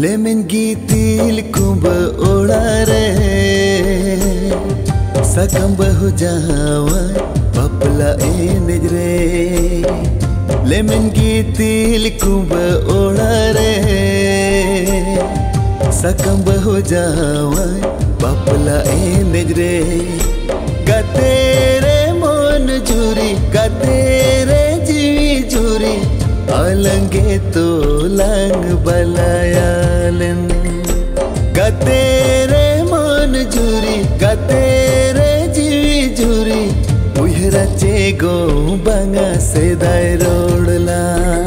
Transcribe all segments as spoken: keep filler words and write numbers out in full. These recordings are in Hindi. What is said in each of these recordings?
लेमन गीतिल कुंभ ओड़ारे सकम बहु जहावा पपला एनेज रे लेमन गीतिल कुंभ ओड़ारे सकम बहु जहावा पपला एनेज रे गतेरे मन जुरी गतेरे जीवी जुरी अलंगे तो लंग बलायालन गतेरे मन जुरी गतेरे जीवी जुरी उहरा चेगो बंगा से दाय रोडला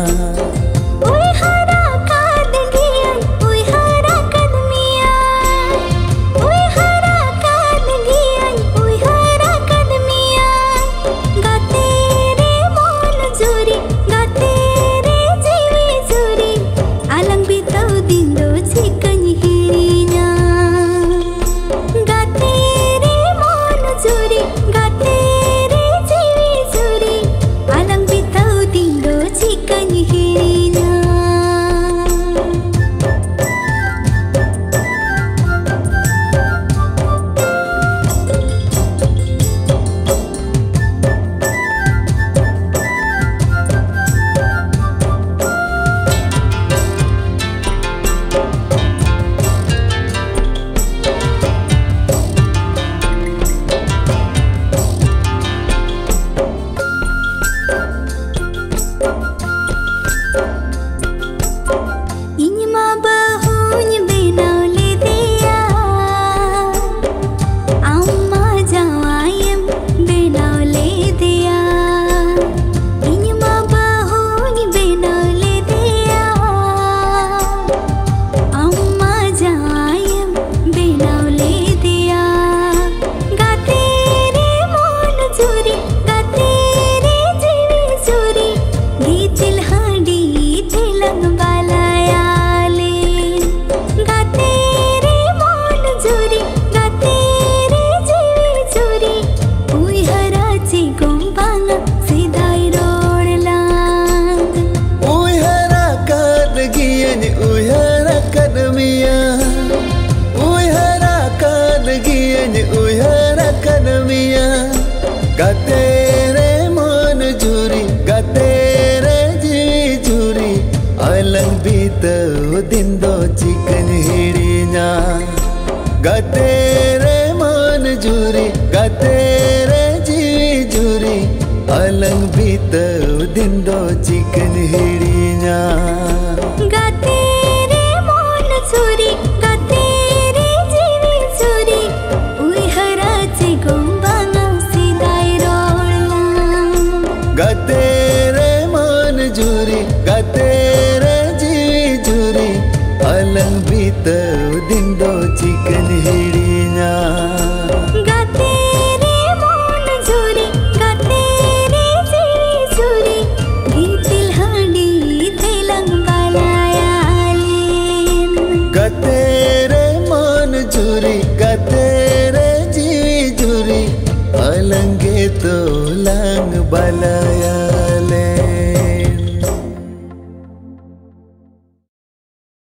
गतेरे मन जुरी गतेरे जीवी जुरी अलंग बीतो दिन दो चिकन हिड़ीना गतेरे मन जुरी गतेरे जीवी जुरी अलंग बीतो दिन दो चिकन हिड़ीना।